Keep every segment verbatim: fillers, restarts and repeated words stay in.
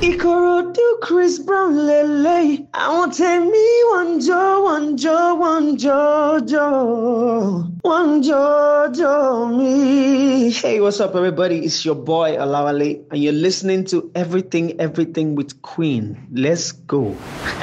Ikorodu Chris Brown lele. I want tell me one jo, one jo, one jojo, one jojo me. Hey, what's up, everybody? It's your boy Alawale, and you're listening to Everything, Everything with Queen. Let's go.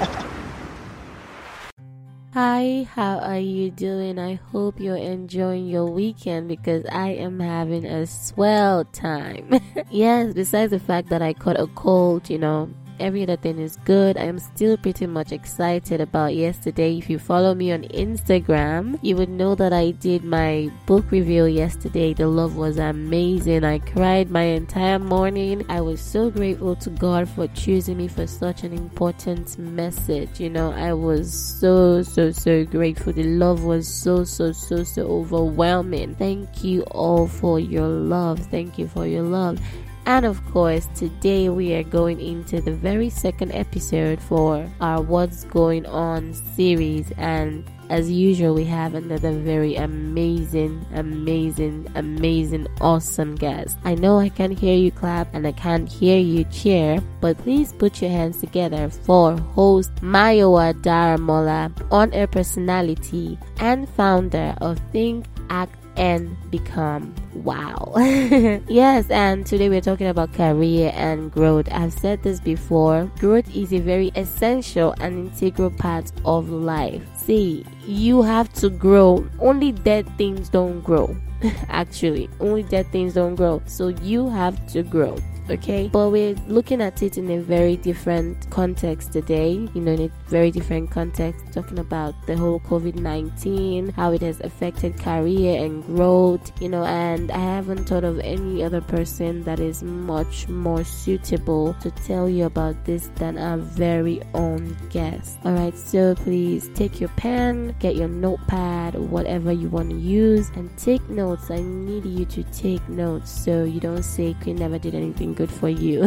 Hi, how are you doing? I hope you're enjoying your weekend because I am having a swell time. Yes, besides the fact that I caught a cold, you know, every other thing is good. I am still pretty much excited about yesterday. If you follow me on Instagram, you would know that I did my book review yesterday. The love was amazing. I cried my entire morning. I was so grateful to God for choosing me for such an important message. You know, I was so, so, so grateful. The love was so, so, so, so overwhelming. Thank you all for your love. Thank you for your love. And of course, today we are going into the very second episode for our What's Going On series. And as usual, we have another very amazing, amazing, amazing, awesome guest. I know I can hear you clap and I can't hear you cheer, but please put your hands together for host Mayowa Daramola, on-air personality and founder of Think, Act, and Become. Wow. Yes, and today we're talking about career and growth. I've said this before. Growth is a very essential and integral part of life. See, you have to grow. Only dead things don't grow. Actually, only dead things don't grow. So you have to grow. Okay, but we're looking at it in a very different context today, you know, in a very different context, talking about the whole covid nineteen, how it has affected career and growth, you know, and I haven't thought of any other person that is much more suitable to tell you about this than our very own guest. Alright, so please take your pen, get your notepad, whatever you want to use, and take notes. I need you to take notes so you don't say Queen never did anything good for you.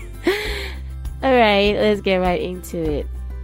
Alright, let's get right into it.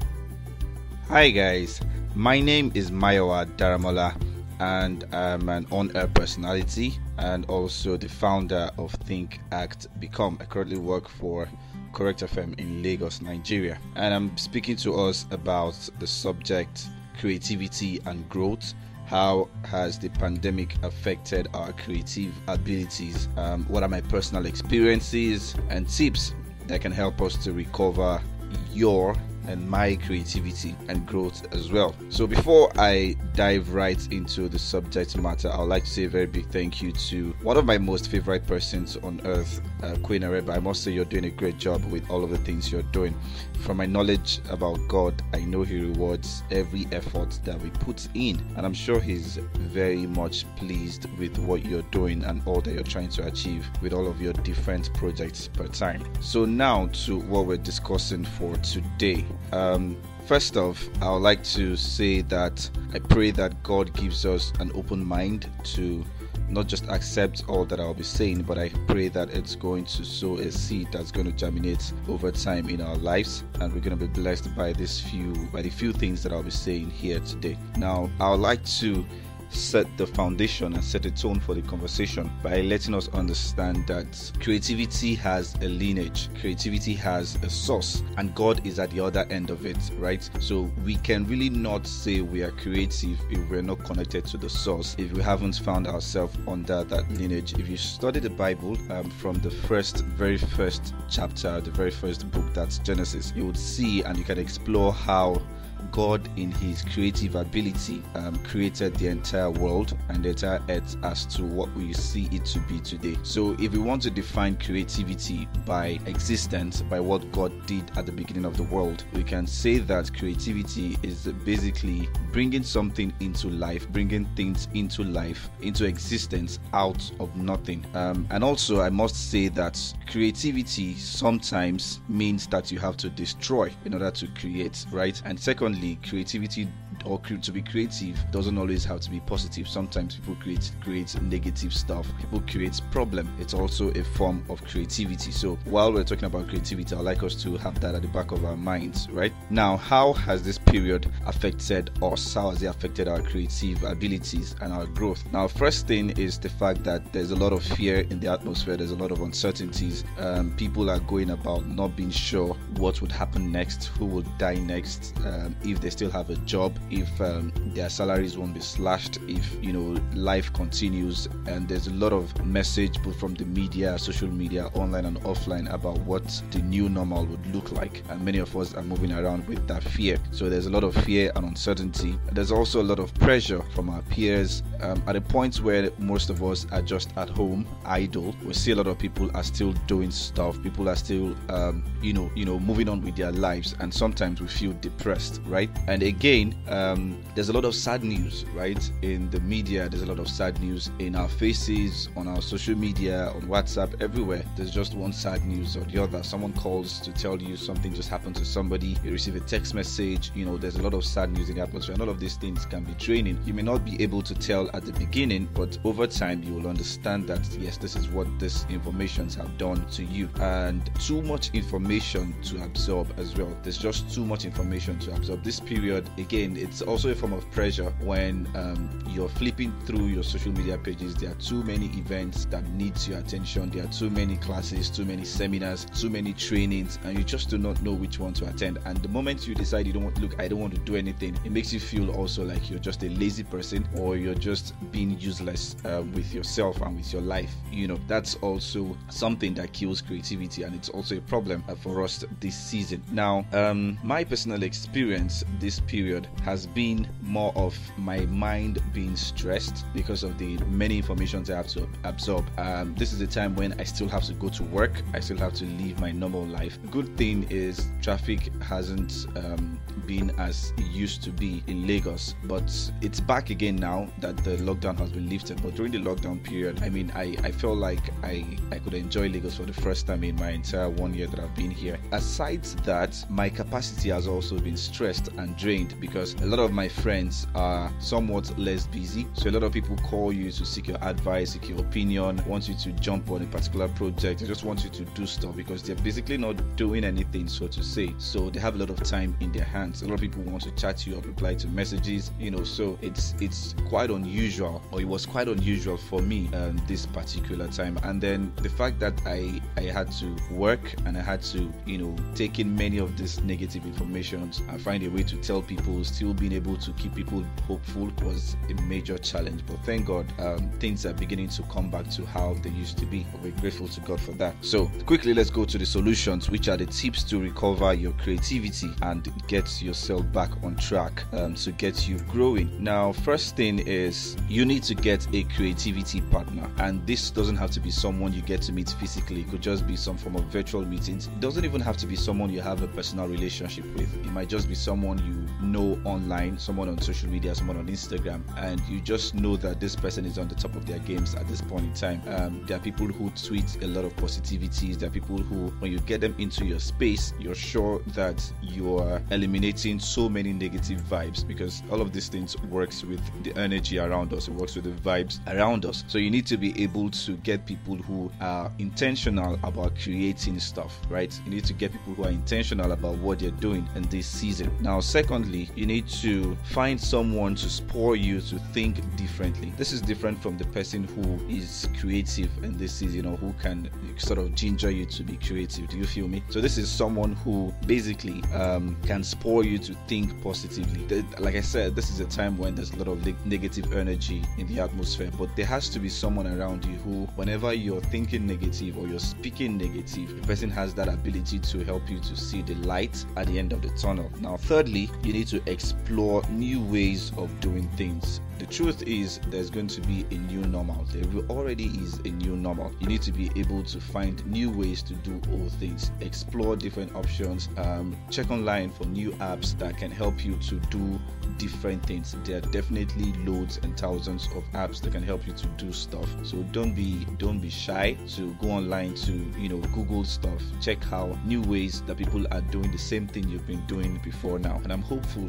Hi guys, my name is Mayowa Daramola and I'm an on-air personality and also the founder of Think, Act, Become. I currently work for Correct F M in Lagos, Nigeria, and I'm speaking to us about the subject creativity and growth. How has the pandemic affected our creative abilities? Um, what are my personal experiences and tips that can help us to recover your and my creativity and growth as well? So before I dive right into the subject matter, I would like to say a very big thank you to one of my most favorite persons on earth, uh, Queen Areba. I must say you're doing a great job with all of the things you're doing. From my knowledge about God, I know He rewards every effort that we put in, and I'm sure He's very much pleased with what you're doing and all that you're trying to achieve with all of your different projects per time. So now to what we're discussing for today. Um, first off, I would like to say that I pray that God gives us an open mind to not just accept all that I'll be saying, but I pray that it's going to sow a seed that's going to germinate over time in our lives, and we're going to be blessed by this few, by the few things that I'll be saying here today. Now, I would like to set the foundation and set a tone for the conversation by letting us understand that creativity has a lineage, creativity has a source, and God is at the other end of it, right? So we can really not say we are creative if we're not connected to the source, if we haven't found ourselves under that lineage. If you study the Bible um, from the first, very first chapter, the very first book, that's Genesis, you would see and you can explore how God, in His creative ability, um, created the entire world and the entire earth as to what we see it to be today. So if we want to define creativity by existence, by what God did at the beginning of the world, we can say that creativity is basically bringing something into life, bringing things into life, into existence out of nothing. Um, and also, I must say that creativity sometimes means that you have to destroy in order to create, right? And secondly, creativity or cre- to be creative doesn't always have to be positive. Sometimes people create create negative stuff. People create problem. It's also a form of creativity. So while we're talking about creativity, I'd like us to have that at the back of our minds. Right now, how has this period affected us? How has it affected our creative abilities and our growth? Now, first thing is the fact that there's a lot of fear in the atmosphere. There's a lot of uncertainties. Um, people are going about not being sure what would happen next, who will die next, um, if they still have a job, if um, their salaries won't be slashed, if you know life continues. And there's a lot of message both from the media, social media, online and offline about what the new normal would look like, and many of us are moving around with that fear. So there's a lot of fear and uncertainty. There's also a lot of pressure from our peers, um, at a point where most of us are just at home idle. We see a lot of people are still doing stuff. People are still um, you know you know moving on with their lives, and sometimes we feel depressed, right? And again, um, there's a lot of sad news, right? In the media, there's a lot of sad news in our faces, on our social media, on WhatsApp, everywhere. There's just one sad news or the other. Someone calls to tell you something just happened to somebody. You receive a text message. You know, there's a lot of sad news in the atmosphere, and all of these things can be draining. You may not be able to tell at the beginning, but over time you will understand that yes, this is what these informations have done to you. And too much information to absorb as well. There's just too much information to absorb. This period, again, it's also a form of pressure when um, you're flipping through your social media pages. There are too many events that needs your attention. There are too many classes, too many seminars, too many trainings, and you just do not know which one to attend. And the moment you decide you don't want, look, I don't want to do anything, it makes you feel also like you're just a lazy person, or you're just being useless uh, with yourself and with your life. You know, that's also something that kills creativity, and it's also a problem uh, for us this season. Now, um, my personal experience this period has been more of my mind being stressed because of the many informations I have to absorb. Um, this is a time when I still have to go to work. I still have to live my normal life. Good thing is traffic hasn't um, been as it used to be in Lagos, but it's back again now that the lockdown has been lifted. But during the lockdown period, I mean, I, I felt like I, I could enjoy Lagos for the first time in my entire one year that I've been here. Aside that, my capacity has also been stressed and drained because a lot of my friends are somewhat less busy. So a lot of people call you to seek your advice, seek your opinion, want you to jump on a particular project. They just want you to do stuff because they're basically not doing anything, so to say. So they have a lot of time in their hands. A lot of people want to chat you or reply to messages, you know, so it's it's quite unusual, or it was quite unusual for me um, this particular time. And then the fact that I, I had to work and I had to, you know, take in many of these negative informations and find a way to tell people, still being able to keep people hopeful was a major challenge. But thank God, um, things are beginning to come back to how they used to be. We're grateful to God for that. So quickly, let's go to the solutions, which are the tips to recover your creativity and get yourself back on track um, to get you growing. Now, first thing is you need to get a creativity partner, and this doesn't have to be someone you get to meet physically. It could just be some form of virtual meetings. It doesn't even have to be someone you have a personal relationship with. It might just be someone you know online, someone on social media, someone on Instagram, and you just know that this person is on the top of their games at this point in time. Um, there are people who tweet a lot of positivities. There are people who, when you get them into your space, you're sure that you are eliminating so many negative vibes, because all of these things works with the energy around us. It works with the vibes around us. So you need to be able to get people who are intentional about creating stuff, right? You need to get people who are intentional about what they're doing in this season. Now, secondly, you need to find someone to spur you to think differently. This is different from the person who is creative in this season, or who can sort of ginger you to be creative. Do you feel me? So this is someone who basically um, can spur you to think positively. Like I said, this is a time when there's a lot of negative energy in the atmosphere, but there has to be someone around you who, whenever you're thinking negative or you're speaking negative, the person has that ability to help you to see the light at the end of the tunnel. Now, thirdly, you need to explore new ways of doing things. The truth is, there's going to be a new normal. There already is a new normal. You need to be able to find new ways to do all things. Explore different options. Um, check online for new apps that can help you to do different things. There are definitely loads and thousands of apps that can help you to do stuff. So don't be don't be shy to go online to, you know, Google stuff. Check how new ways that people are doing the same thing you've been doing before now. And I'm hopeful that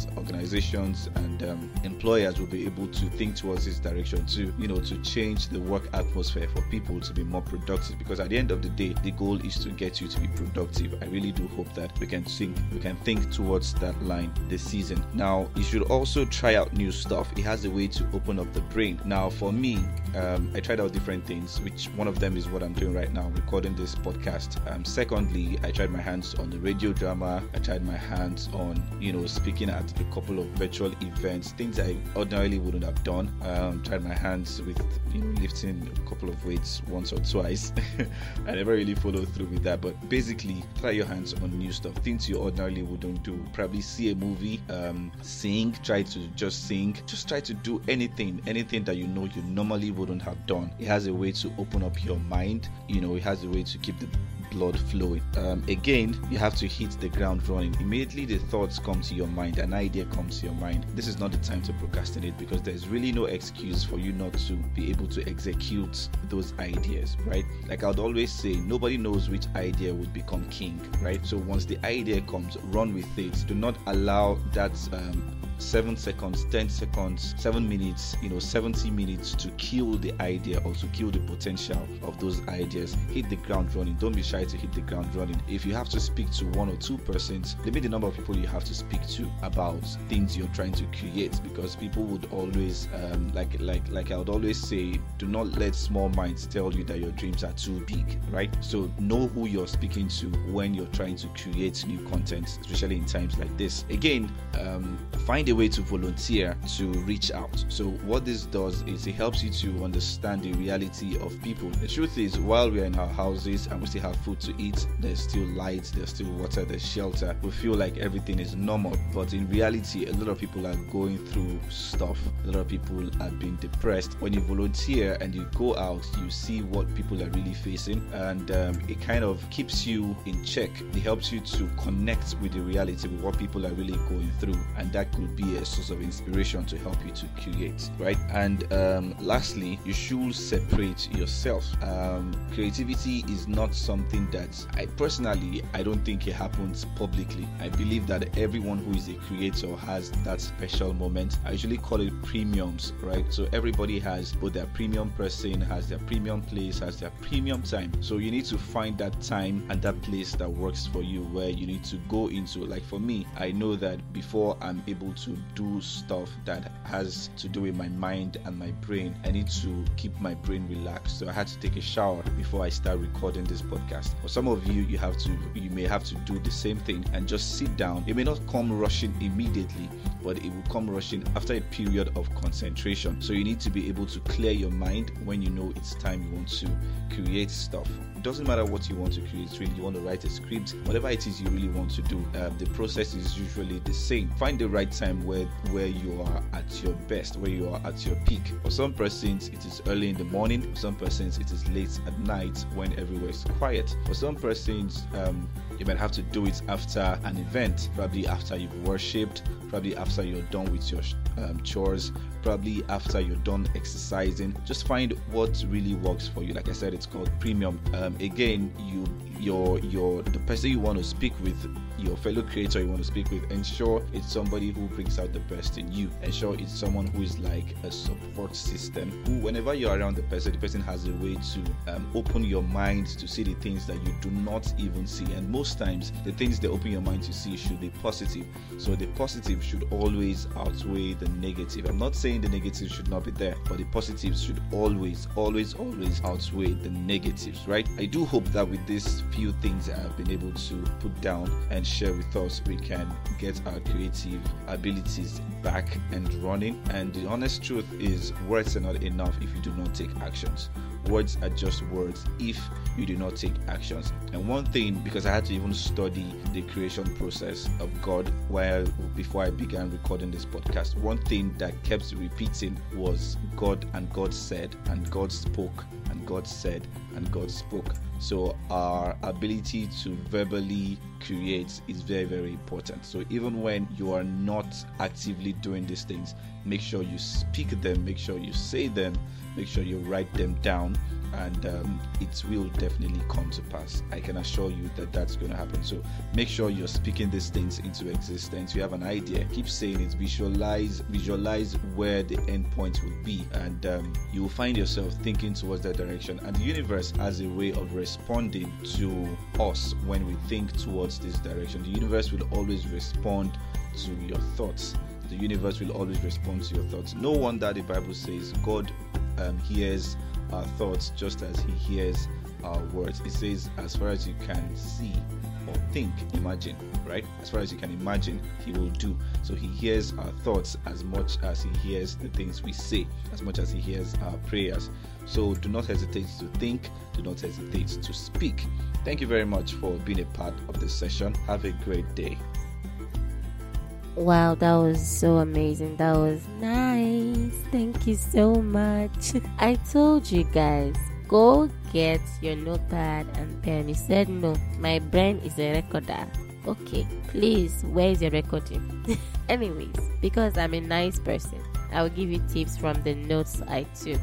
organizations, and um, employers will be able to think towards this direction to, you know, to change the work atmosphere for people to be more productive. Because at the end of the day, the goal is to get you to be productive. I really do hope that we can think, we can think towards that line this season. Now, you should also try out new stuff. It has a way to open up the brain. Now, for me, um, I tried out different things, which one of them is what I'm doing right now, recording this podcast. Um, secondly, I tried my hands on the radio drama. I tried my hands on, you know, speaking at a couple of virtual events, things I ordinarily wouldn't have done. Um, tried my hands with, you know, lifting a couple of weights once or twice. I never really followed through with that, but basically, try your hands on new stuff, things you ordinarily wouldn't do. Probably see a movie, um, sing, try to just sing, just try to do anything, anything that you know you normally wouldn't have done. It has a way to open up your mind, you know, it has a way to keep the blood flowing. Um, again, you have to hit the ground running. Immediately the thoughts come to your mind, an idea comes to your mind. This is not the time to procrastinate, because there's really no excuse for you not to be able to execute those ideas, right? Like I would always say, nobody knows which idea would become king, right? So once the idea comes, run with it. Do not allow that um, seven seconds, ten seconds, seven minutes, you know, seventy minutes to kill the idea or to kill the potential of those ideas. Hit the ground running. Don't be shy to hit the ground running. If you have to speak to one or two persons, limit the number of people you have to speak to about things you're trying to create, because people would always, um, like, like, like I would always say, do not let small minds tell you that your dreams are too big, right? So know who you're speaking to when you're trying to create new content, especially in times like this. Again, um, find a way to volunteer to reach out. So what this does is it helps you to understand the reality of people. The truth is, while we're in our houses and we still have food to eat, there's still light, there's still water, there's shelter, we feel like everything is normal, but in reality a lot of people are going through stuff. A lot of people are being depressed. When you volunteer and you go out, you see what people are really facing, and um, it kind of keeps you in check. It helps you to connect with the reality, with what people are really going through, and that could be a source of inspiration to help you to create, right? And um, lastly, you should separate yourself. Um, creativity is not something that I personally, I don't think it happens publicly. I believe that everyone who is a creator has that special moment. I usually call it premiums, right? So everybody has both their premium person, has their premium place, has their premium time. So you need to find that time and that place that works for you, where you need to go into. Like for me, I know that before I'm able to do stuff that has to do with my mind and my brain, I need to keep my brain relaxed. So I had to take a shower before I start recording this podcast. For some of you, you have to, you may have to do the same thing and just sit down. It may not come rushing immediately, but it will come rushing after a period of concentration. So you need to be able to clear your mind when you know it's time you want to create stuff. It doesn't matter what you want to create, really. You want to write a script, whatever it is you really want to do, uh, the process is usually the same. Find the right time where where you are at your best, where you are at your peak. For some persons, it is early in the morning. For some persons, it is late at night when everywhere is quiet. For some persons, um, you might have to do it after an event, probably after you've worshipped, probably after you're done with your um, chores, probably after you're done exercising. Just find what really works for you. Like I said, it's called premium. Um, again, you your your the person you want to speak with, your fellow creator you want to speak with, ensure it's somebody who brings out the best in you. Ensure it's someone who is like a support system, who whenever you're around the person, the person has a way to um, open your mind to see the things that you do not even see. And most times the things they open your mind to see should be positive. So the positive should always outweigh the negative. I'm not saying the negative should not be there, but the positives should always always always outweigh the negatives, right? I do hope that with these few things I have been able to put down and share with us, we can get our creative abilities back and running. And the honest truth is, words are not enough if you do not take actions. Words are just words if you do not take actions. And one thing, because I had to even study the creation process of God while before I began recording this podcast, one thing that kept repeating was God, and God said, and God spoke, and God said, and God spoke. So our ability to verbally create is very, very important. So even when you are not actively doing these things, make sure you speak them, make sure you say them, make sure you write them down, and um, it will definitely come to pass. I can assure you that that's going to happen. So make sure you're speaking these things into existence. You have an idea, keep saying it, visualize visualize where the end point will be, and um, you will find yourself thinking towards that direction. And the universe has a way of responding to us when we think towards this direction. The universe will always respond to your thoughts. The universe will always respond to your thoughts. No wonder the Bible says God um, hears our thoughts just as he hears our words. It says, as far as you can see or think, imagine, right? As far as you can imagine, he will do. So he hears our thoughts as much as he hears the things we say, as much as he hears our prayers. So do not hesitate to think, do not hesitate to speak. Thank you very much for being a part of this session. Have a great day. Wow, that was so amazing. That was nice. Thank you so much. I told you guys, go get your notepad and pen. You said no. My brain is a recorder. Okay, please, where is your recording? Anyways, because I'm a nice person, I will give you tips from the notes I took.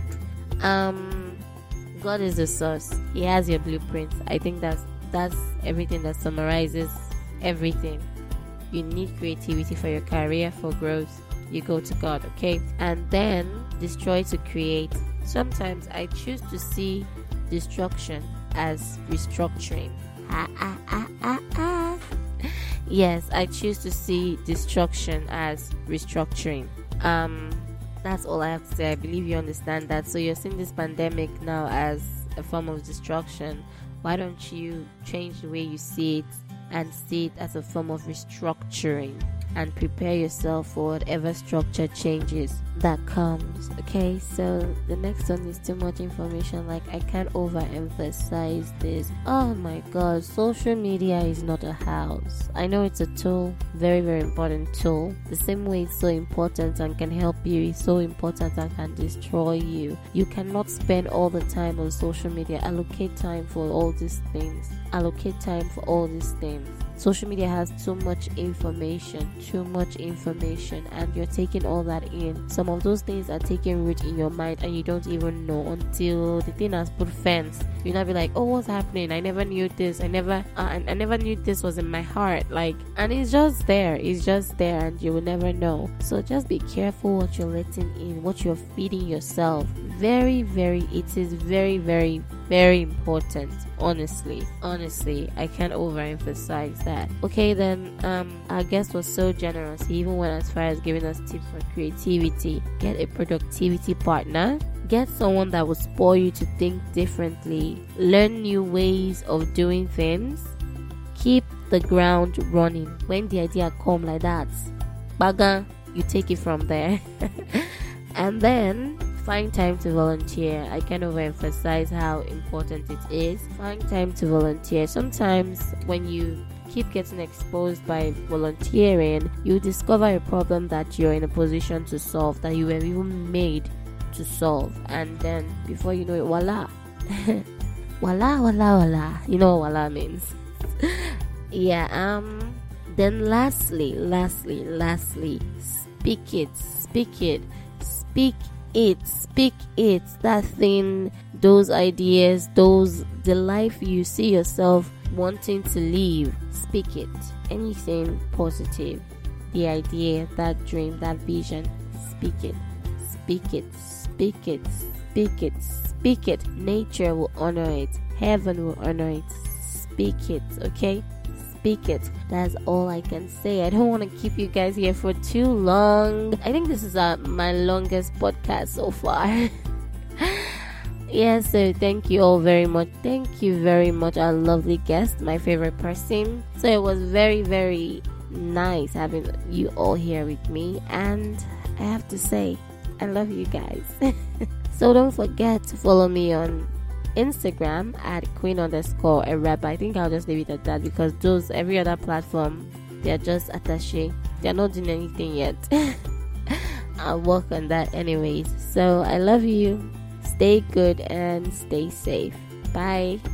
Um, God is the source. He has your blueprints. I think that's that's everything that summarizes everything. You need creativity for your career, for growth. You go to God, okay? And then destroy to create. Sometimes I choose to see destruction as restructuring. Ah, ah, ah, ah, ah. Yes, I choose to see destruction as restructuring. Um, that's all I have to say. I believe you understand that. So you're seeing this pandemic now as a form of destruction. Why don't you change the way you see it and see it as a form of restructuring, and prepare yourself for whatever structure changes that comes, okay? So the next one is too much information. Like, I can't overemphasize this. Oh my god, social media is not a house. I know it's a tool, very very important tool. The same way it's so important and can help you, it's so important and can destroy you. You cannot spend all the time on social media. Allocate time for all these things. Allocate time for all these things. Social media has too much information, too much information, and you're taking all that in. Some of those things are taking root in your mind and you don't even know until the thing has put fence. You'll not be like, oh, what's happening? I never knew this. I never, uh, I, I never knew this was in my heart. Like, and it's just there. It's just there, and you will never know. So just be careful what you're letting in, what you're feeding yourself. Very, very, it is very, very, very important. Honestly, honestly, I can't overemphasize that. Okay, then um, our guest was so generous. He even went as far as giving us tips for creativity. Get a productivity partner. Get someone that will spoil you to think differently. Learn new ways of doing things. Keep the ground running. When the idea come like that, baga, you take it from there. And then find time to volunteer. I can't overemphasize how important it is. Find time to volunteer. Sometimes when you keep getting exposed by volunteering, you discover a problem that you're in a position to solve, that you were even made to solve, and then before you know it, voila. voila voila voila you know what voila means. Yeah. Um then lastly lastly lastly speak it speak it speak it speak it that thing, those ideas, those the life you see yourself wanting to live. Speak it. Anything positive, the idea, that dream, that vision, speak it. Speak it. Speak it. Speak it. Speak it. Nature will honor it. Heaven will honor it. Speak it. Okay? Speak it. That's all I can say. I don't want to keep you guys here for too long. I think this is uh, my longest podcast so far. Yeah, so thank you all very much. Thank you very much, our lovely guest, my favorite person. So it was very, very nice having you all here with me. And I have to say, I love you guys. So don't forget to follow me on Instagram at queen underscore a rap. I think I'll just leave it at that, because those every other platform, they're just attaché. They're not doing anything yet. I'll work on that anyways. So I love you. Stay good and stay safe. Bye.